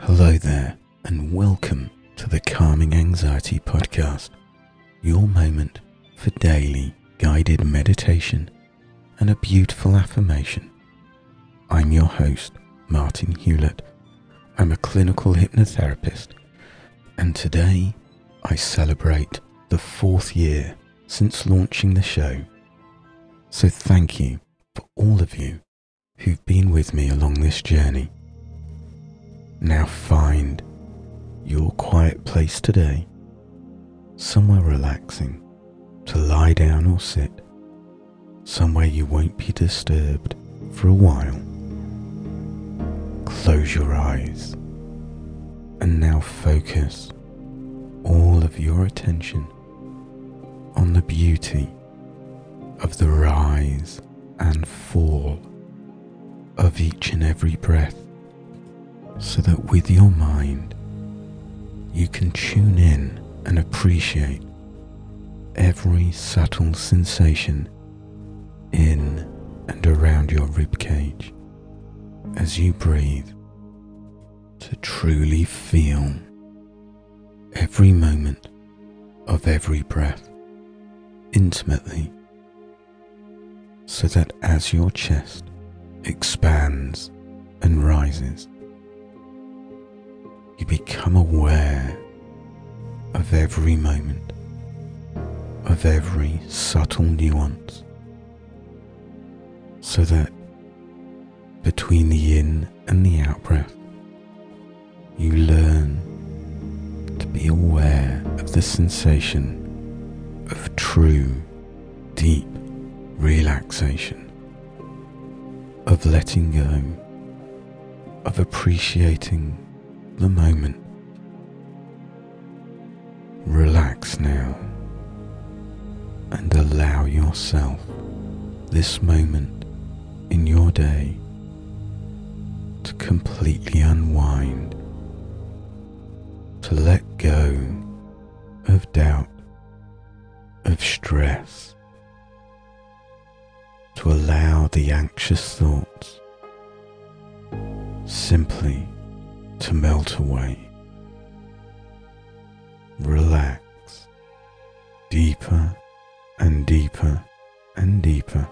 Hello there, and welcome to the Calming Anxiety Podcast, your moment for daily guided meditation and a beautiful affirmation. I'm your host, Martin Hewlett. I'm a clinical hypnotherapist, and today I celebrate the 4th year since launching the show. So thank you for all of you who've been with me along this journey. Now find your quiet place today, somewhere relaxing to lie down or sit, somewhere you won't be disturbed for a while. Close your eyes and now focus all of your attention on the beauty of the rise and fall of each and every breath, so that with your mind you can tune in and appreciate every subtle sensation in and around your ribcage as you breathe, to truly feel every moment of every breath intimately, so that as your chest expands and rises, you become aware of every moment, of every subtle nuance, so that between the in and the out breath, you learn to be aware of the sensation of true, deep relaxation, of letting go, of appreciating the moment. Relax now and allow yourself this moment in your day to completely unwind, to let go of doubt, of stress, to allow the anxious thoughts simply to melt away. Relax deeper and deeper and deeper.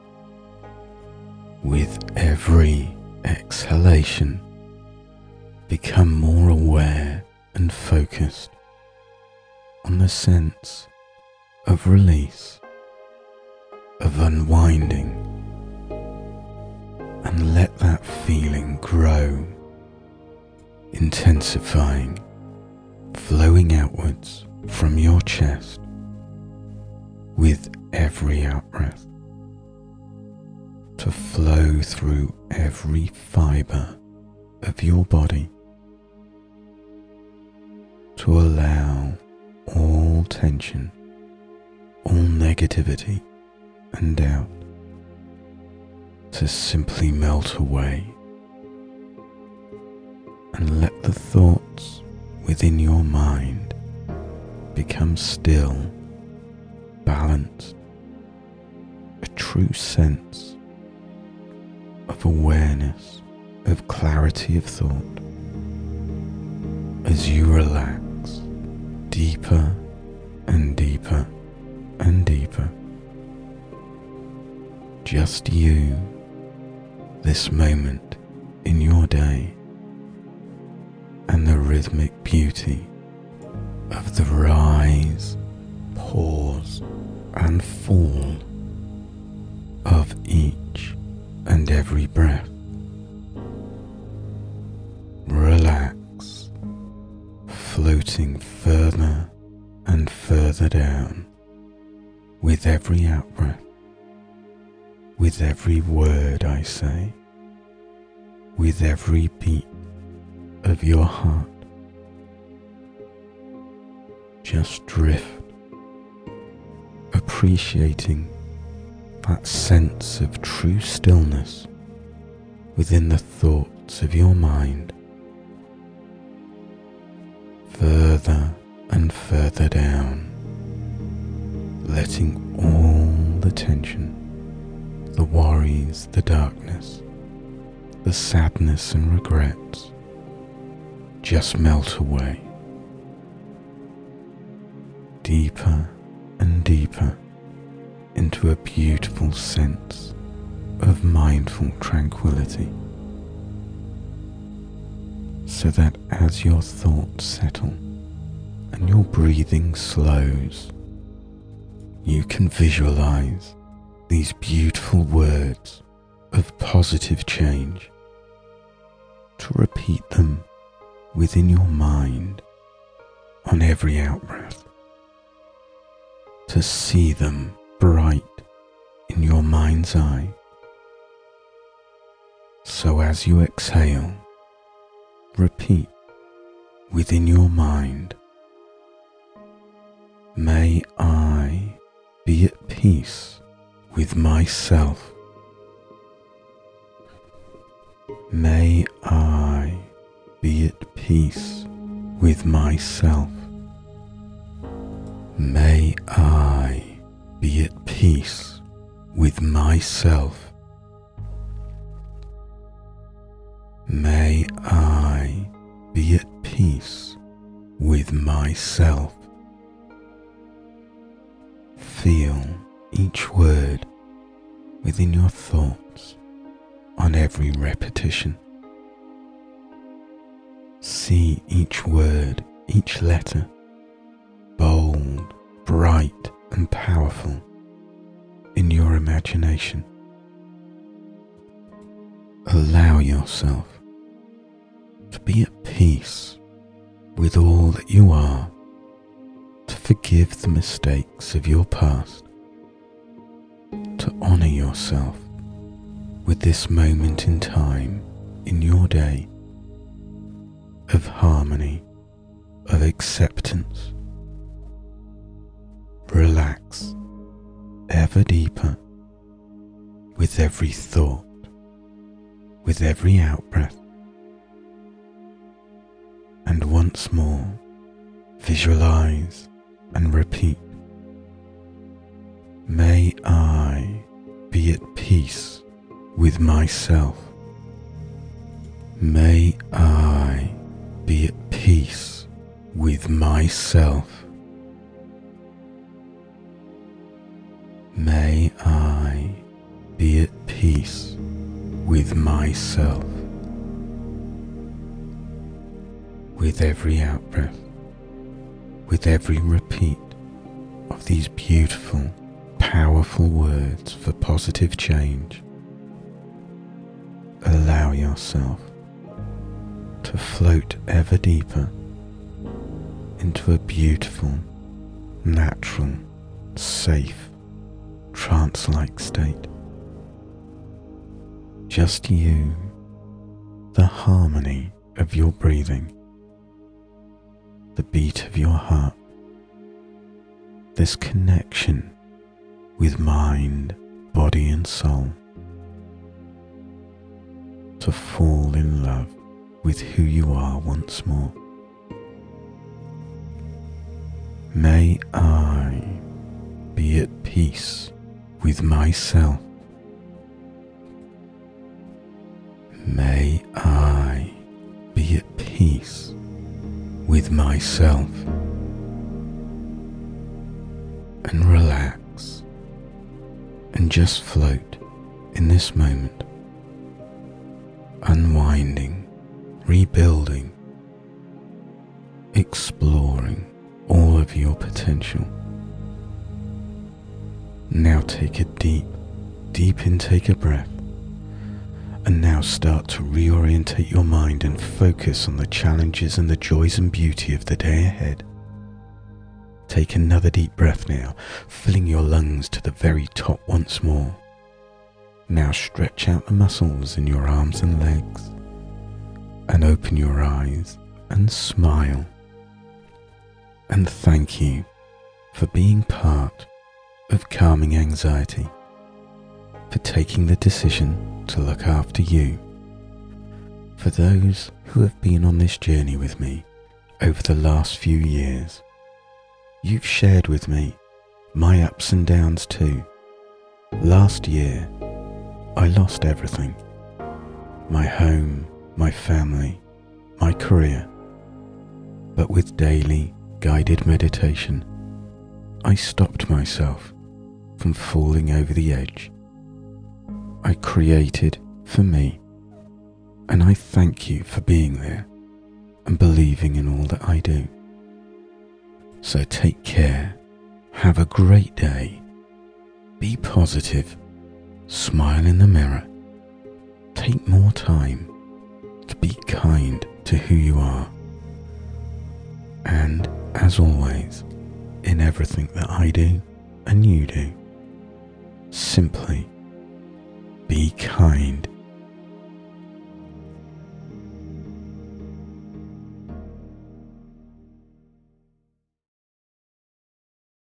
With every exhalation, become more aware and focused on the sense of release, of unwinding, and let that feeling grow, intensifying, flowing outwards from your chest with every out-breath, to flow through every fibre of your body, to allow all tension, all negativity and doubt to simply melt away, and let the thoughts within your mind become still, balanced, a true sense of awareness, of clarity of thought, as you relax deeper and deeper and deeper. Just you, this moment in your day, and the rhythmic beauty of the rise, pause, and fall of each and every breath. Relax, floating further and further down with every out-breath, with every word I say, with every beat of your heart. Just drift, appreciating that sense of true stillness within the thoughts of your mind, further and further down, letting all the tension, the worries, the darkness, the sadness and regrets just melt away, deeper and deeper into a beautiful sense of mindful tranquility, so that as your thoughts settle and your breathing slows, you can visualize these beautiful words of positive change, to repeat them within your mind on every out-breath, to see them bright in your mind's eye. So as you exhale, repeat within your mind, may I be at peace with myself. May I be at peace with myself. May I be at peace with myself. May I be at peace with myself. Feel each word within your thoughts on every repetition. See each word, each letter, bold, bright and powerful in your imagination. Allow yourself to be at peace with all that you are, to forgive the mistakes of your past, to honor yourself with this moment in time in your day of harmony, of acceptance. Relax ever deeper with every thought, with every out-breath, and once more visualize and repeat, may I be at peace with myself. May I be at peace with myself. May I be at peace with myself. With every out-breath, with every repeat of these beautiful, powerful words for positive change, allow yourself to float ever deeper into a beautiful, natural, safe, trance-like state. Just you, the harmony of your breathing, the beat of your heart, this connection with mind, body and soul, to fall in love with who you are once more. May I be at peace with myself. May I be at peace with myself. And relax and just float in this moment, unwinding, rebuilding, exploring all of your potential. Now take a deep, deep intake of breath, and now start to reorientate your mind and focus on the challenges and the joys and beauty of the day ahead. Take another deep breath now, filling your lungs to the very top once more. Now stretch out the muscles in your arms and legs, and open your eyes and smile. And thank you for being part of Calming Anxiety, for taking the decision to look after you. For those who have been on this journey with me over the last few years, you've shared with me my ups and downs too. Last year, I lost everything. My home, my family, my career, But with daily guided meditation, I stopped myself from falling over the edge. I created for me, and I thank you for being there and believing in all that I do. So take care, have a great day, be positive, smile in the mirror, take more time to be kind to who you are. And as always, in everything that I do and you do, simply be kind